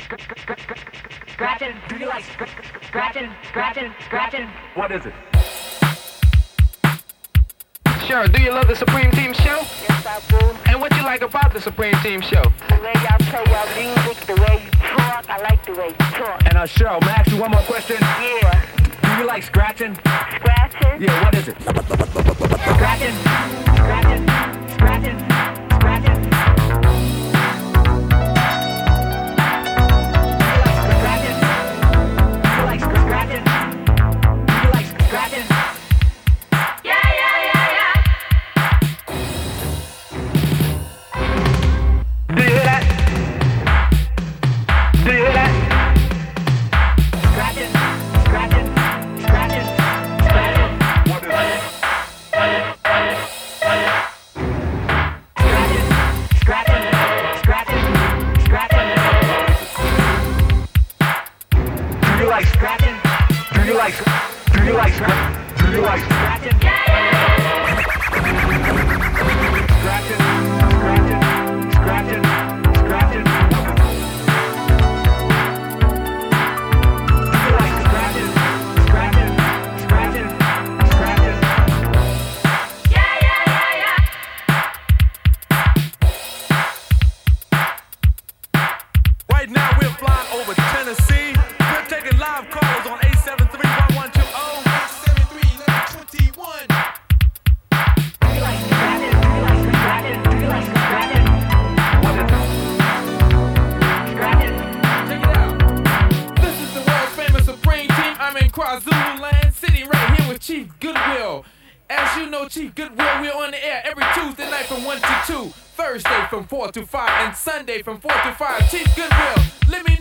scratching? Do you like scratching? What is it? Sure, do you love the Supreme Team show? Yes, I do. And what you like about the Supreme Team show? The way y'all play your music, the way you talk, I like the way you talk. And Cheryl, may I ask you one more question? Yeah. Do you like scratching? Scratching? Yeah, what is it? Scratching, scratching, scratching, scratching. You like scratching? You like scratching? Yeah. Do you hear that? Do you hear that? Scratching, scratching, scratching, scratching. What is it? Scratching, scratching, scratching, scratching. Do you like Scratching, Do you like Do you like Do you like scratching. scratching? Scratching? Scratching? Scratching? Do you like scratching, scratching, scratching, scratching? Right now we're flying over Tennessee. We're taking live calls on 873-1120. 873-1121. Do you like scratching? Do you like scratching? Do you like scratching? Scratching. Check it out. This is the world famous Supreme Team. I'm in KwaZulu land, sitting right here with Chief Goodwill. As you know, Chief Goodwill, we're on the air every Tuesday night from 1 to 2, Thursday from 4 to 5, and Sunday from 4 to 5. Chief Goodwill, let me